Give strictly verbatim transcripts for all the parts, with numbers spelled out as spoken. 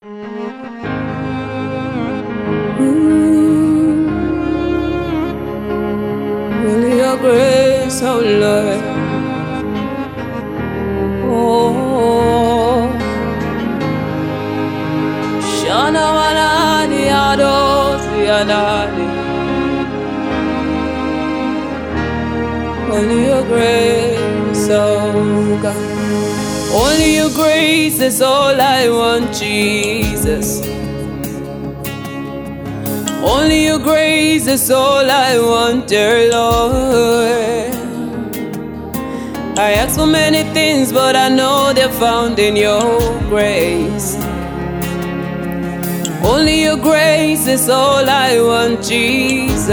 Only your grace, oh Lord. Oh, Shana Wanani Ados Yanani. Only your grace, oh God. Only your grace is all I want, Jesus. Only your grace is all I want, dear Lord. I ask for many things, but I know they're found in your grace. Only your grace is all I want, Jesus.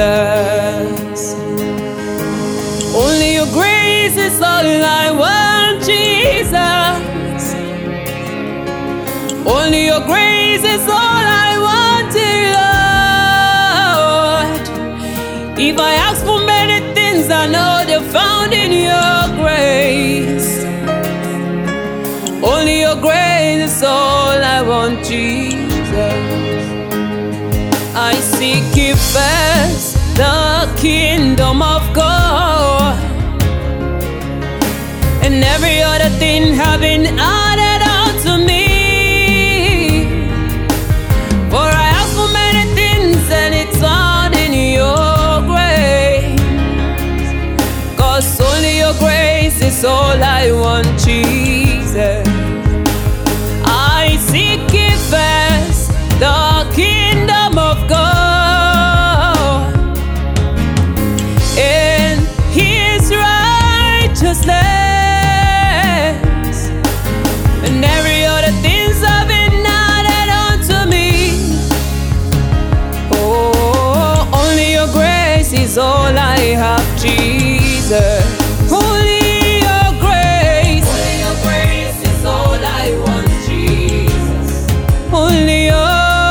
Only your grace is all I want, Jesus. Only your grace is all I want, dear Lord. If I ask for many things, I know they're found in your grace. Only your grace is all I want, Jesus. I seek you first, the kingdom of God, and every other thing have been added unto me. For I ask for many things, and it's found in your grace. Cause only your grace is all I want, Jesus. I seek you first, the kingdom of God, and his righteousness, and every other things have been added unto me. Oh, only your grace is all I have, Jesus. Only your grace, only your grace is all I want, Jesus. Only your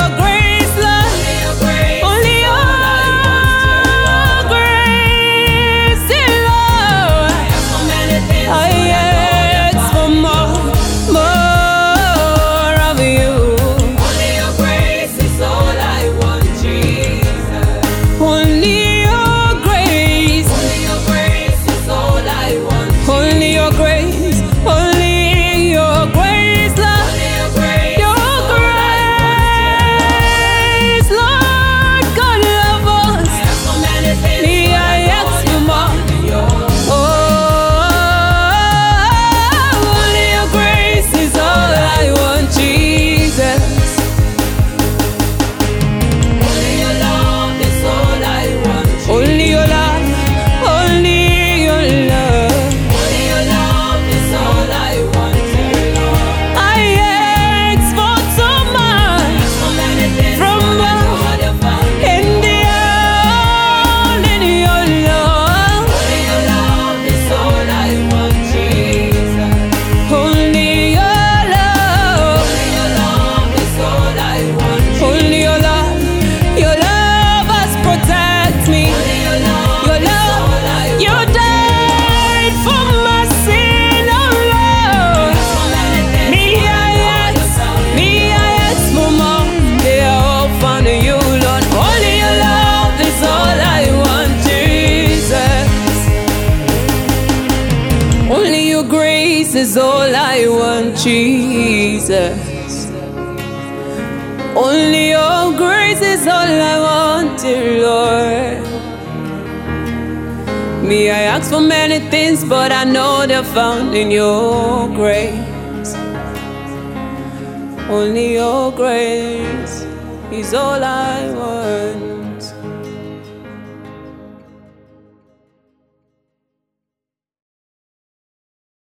is all I want, Jesus. Only your grace is all I want, dear Lord. Me, I ask for many things, but I know they're found in your grace. Only your grace is all I want.